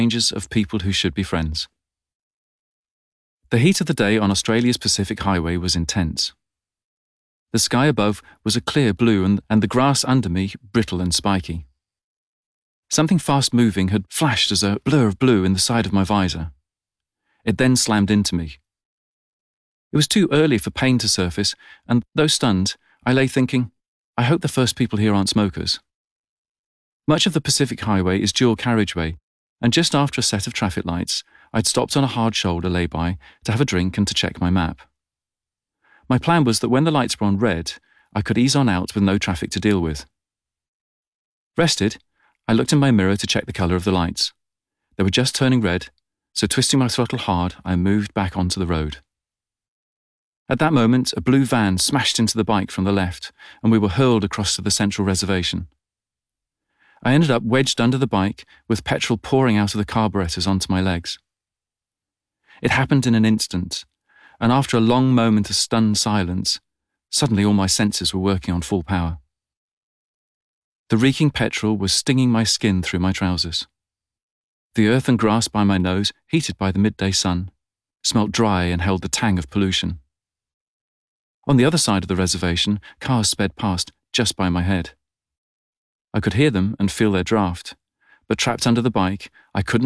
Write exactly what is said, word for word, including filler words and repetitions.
strangers of people who should be friends. The heat of the day on Australia's Pacific Highway was intense. The sky above was a clear blue and, and the grass under me brittle and spiky. Something fast-moving had flashed as a blur of blue in the side of my visor. It then slammed into me. It was too early for pain to surface, and though stunned, I lay thinking, I hope the first people here aren't smokers. Much of the Pacific Highway is dual carriageway, and just after a set of traffic lights, I'd stopped on a hard shoulder lay-by to have a drink and to check my map. My plan was that when the lights were on red, I could ease on out with no traffic to deal with. Rested, I looked in my mirror to check the colour of the lights. They were just turning red, so twisting my throttle hard, I moved back onto the road. At that moment, a blue van smashed into the bike from the left, and we were hurled across to the central reservation. I ended up wedged under the bike, with petrol pouring out of the carburetors onto my legs. It happened in an instant, and after a long moment of stunned silence, suddenly all my senses were working on full power. The reeking petrol was stinging my skin through my trousers. The earth and grass by my nose, heated by the midday sun, smelt dry and held the tang of pollution. On the other side of the reservation, cars sped past just by my head. I could hear them and feel their draft, but trapped under the bike, I couldn't